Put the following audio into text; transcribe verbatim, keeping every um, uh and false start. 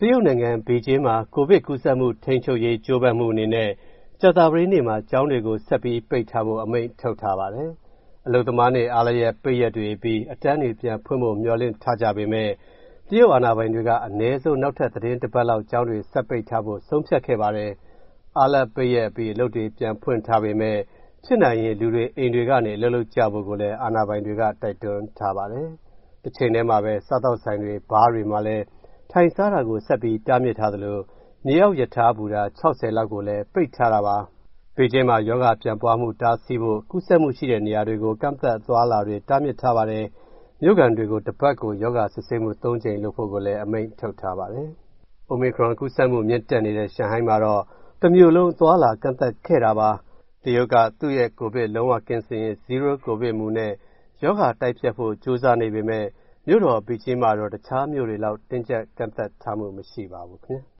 တရုတ်နိုင်ငံဘေကျင်းမှာကိုဗစ်ကူးစက်မှုထိန်းချုပ်ရေးကြိုးပမ်းမှုအနေနဲ့ကြာသပတေးနေ့မှာကျောင်းတွေကိုဆက်ပြီးပိတ်ထားဖို့အမိန့်ထုတ်ထားပါတယ်။အလုပ်သမားနေ့အားလပ်ရက်ပိတ်ရက်တွေအပြီးအတန်းတွေပြန်ဖွင့်ဖို့မျှော်လင့်ထားကြပေမဲ့တရုတ်အာဏာပိုင်တွေကအနည်းဆုံးနောက်ထပ်သီတင်းတစ်ပတ်လောက်ကျောင်းတွေဆက်ပိတ်ထားဖို့ဆုံးဖြတ်ခဲ့ပါတယ်။အားလပ်ပိတ်ရက်အပြီးအလုပ်တွေပြန်ဖွင့်ထားပေမဲ့ဖြစ်နိုင်ရင်လူတွေအိမ်တွေကနေအလုပ်လုပ်ကြဖို့ကိုလည်းအာဏာပိုင်တွေကတိုက်တွန်းထားပါတယ်။တစ်ချိန်တည်းမှာပဲစားသောက်ဆိုင်တွေဘားတွေမှာလည်းထိုင်စားတာကိုဆက်ပြီးတားမြစ်ထားသလိုမြေအောက်ယထာဘူတာ၆၀လောက်ကိုလည်းပိတ်ထားတာပါ။ဘေကျင်းမှာယောဂပြန်ပွားမှုတားဆီးဖို့ကူးစက်မှုရှိတဲ့နေရာတွေကိုကန့်သတ်သွားလာတွေတားမြစ်ထားပါတယ်။မြို့ကန်တွေကိုတစ်ပတ်ကိုယောဂစစ်ဆေးမှု၃ကြိမ်လုပ်ဖို့ကိုလည်းအမိန့်ထုတ်ထားပါတယ်။ Omicron ကူးစက်မှုမြင့်တက်နေတဲ့ရှန်ဟိုင်းမှာတော့တစ်မြို့လုံးသွားလာကန့်သတ်ခဲ့တာပါ။တရုတ်ကသူ့ရဲ့ကိုဗစ်လုံးဝကင်းစင်ရေး Zero COVID မူနဲ့ယောဂတိုက်ဖျက်ဖို့ကြိုးစားနေပေမဲ့မြို့တော်ဘေကျင်းမှာတော့တခြားမြို့တွေလောက်တင်းကျပ်ကန့်သတ်ထားမှုမရှိပါဘူးခင်ဗျာ။